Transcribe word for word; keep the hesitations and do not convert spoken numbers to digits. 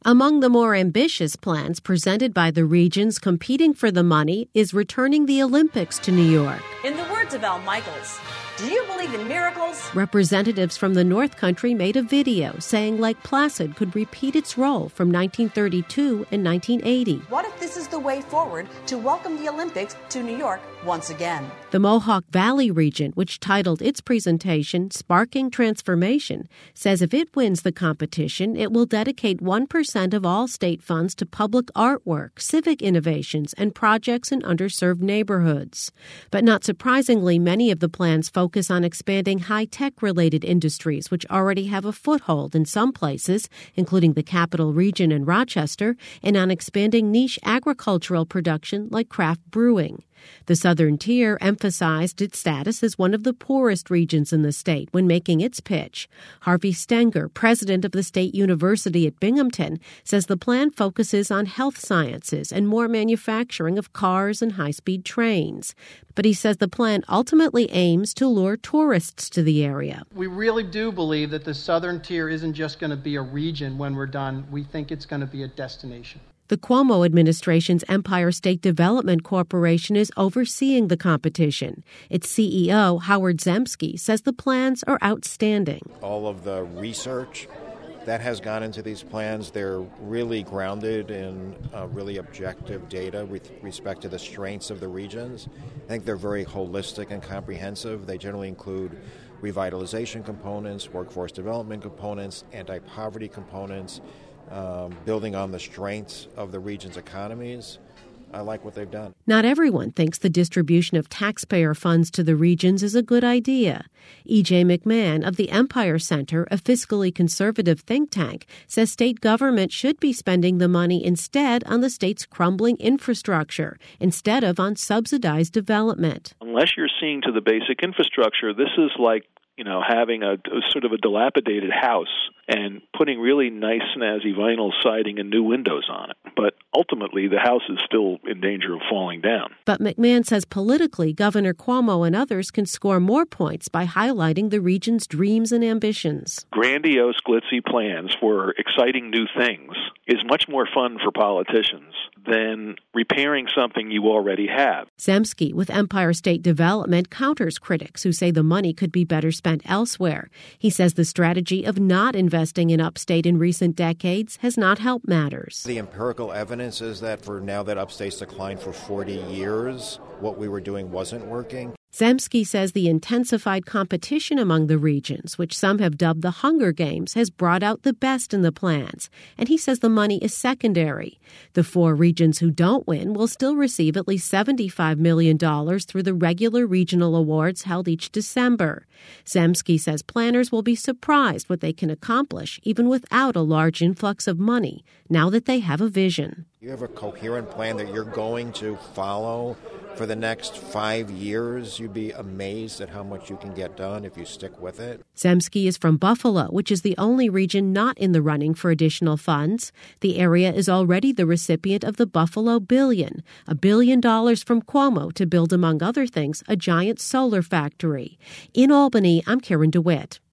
Among the more ambitious plans presented by the regions competing for the money is returning the Olympics to New York. In the words of Al Michaels, do you believe in miracles? Representatives from the North Country made a video saying Lake Placid could repeat its role from nineteen thirty-two and nineteen eighty. What if this is the way forward to welcome the Olympics to New York once again? The Mohawk Valley region, which titled its presentation Sparking Transformation, says if it wins the competition, it will dedicate one percent of all state funds to public artwork, civic innovations, and projects in underserved neighborhoods. But not surprisingly, many of the plans focus on expanding high-tech-related industries, which already have a foothold in some places, including the Capital Region and Rochester, and on expanding niche agricultural production like craft brewing. The Southern Tier emphasized its status as one of the poorest regions in the state when making its pitch. Harvey Stenger, president of the State University at Binghamton, says the plan focuses on health sciences and more manufacturing of cars and high-speed trains. But he says the plan ultimately aims to lure tourists to the area. We really do believe that the Southern Tier isn't just going to be a region when we're done. We think it's going to be a destination. The Cuomo administration's Empire State Development Corporation is overseeing the competition. Its C E O, Howard Zemsky, says the plans are outstanding. All of the research that has gone into these plans, they're really grounded in uh, really objective data with respect to the strengths of the regions. I think they're very holistic and comprehensive. They generally include revitalization components, workforce development components, anti-poverty components, Um, building on the strengths of the region's economies. I like what they've done. Not everyone thinks the distribution of taxpayer funds to the regions is a good idea. E J McMahon of the Empire Center, a fiscally conservative think tank, says state government should be spending the money instead on the state's crumbling infrastructure, instead of on subsidized development. Unless you're seeing to the basic infrastructure, this is like you know, having a, a sort of a dilapidated house and putting really nice, snazzy vinyl siding and new windows on it. But ultimately, the house is still in danger of falling down. But McMahon says politically, Governor Cuomo and others can score more points by highlighting the region's dreams and ambitions. Grandiose, glitzy plans for exciting new things is much more fun for politicians than repairing something you already have. Zemsky with Empire State Development counters critics who say the money could be better spent elsewhere. He says the strategy of not investing in upstate in recent decades has not helped matters. The empirical evidence is that for now that upstate's declined for forty years, what we were doing wasn't working. Zemsky says the intensified competition among the regions, which some have dubbed the Hunger Games, has brought out the best in the plans, and he says the money is secondary. The four regions who don't win will still receive at least seventy-five million dollars through the regular regional awards held each December. Zemsky says planners will be surprised what they can accomplish even without a large influx of money, now that they have a vision. You have a coherent plan that you're going to follow for the next five years. You'd be amazed at how much you can get done if you stick with it. Zemsky is from Buffalo, which is the only region not in the running for additional funds. The area is already the recipient of the Buffalo Billion, a billion dollars from Cuomo to build, among other things, a giant solar factory. In Albany, I'm Karen DeWitt.